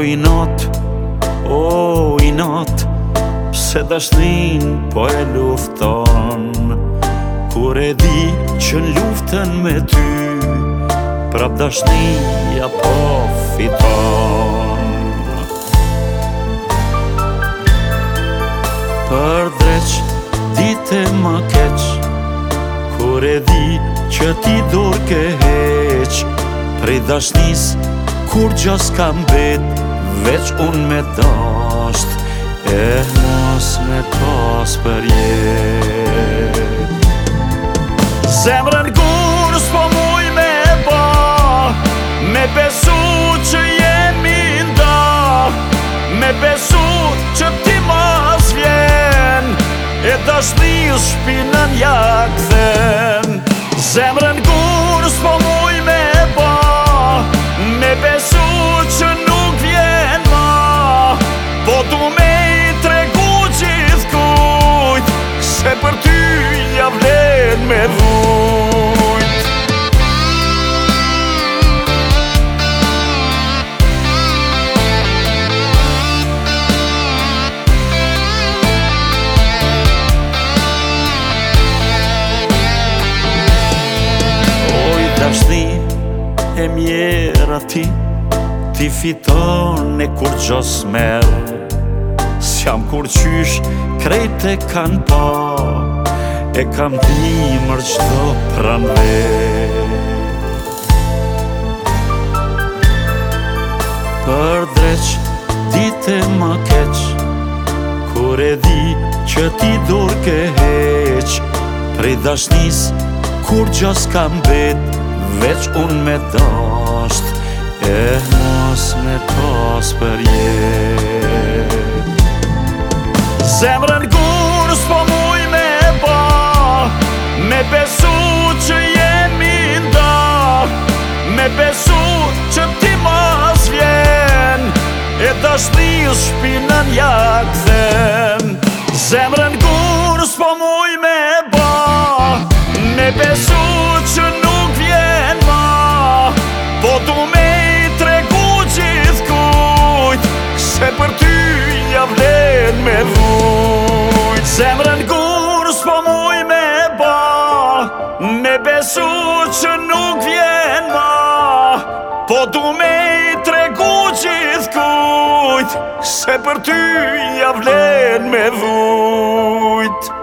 i not, pse dashnin po e lufton, kur e di që luftën me ty, prap dashnia po fiton. Për dreq, dite ma keq, kur e di që ti dur ke heq, prej dashnis kur gjas kam bet, veç unë me dasht, e mos me pas për jet. Zemrën kur s'po muj me ba, me besu që jemi nda, me besu që ti mas vjen, e dashnis shpinën ja kthen. Zemrën kur s'po muj me ba, me besu që nuk vjen ma, po du me i tregu gjithkujt, se për ty ja vlen me vujt. Oj dashni e mjera ti fiton e kur gjos merë, s'jam kur qysh krejt e kan pa, e kam dimër qdo pranver. Për dreq, dite ma keq, kur e di që ti dur ke heq, prej dashnis kur gjos kam bet, veç unë me dasht, e mos me pas për jet. Zemrën kur s'po muj me ba, me besu që jemi nda, me besu që ti mas vjen, e dashnis shpinën ja kthen. Zemrën kur s'po muj me ba, me besu që nuk vjen ma, po du me i tregu gjithkujt, se për ty ja vlen me vujt. Zemrën kur s'po muj me ba, me besu që nuk vjen ma, po du me i tregu gjithkujt, se për ty ja vlen me vujt.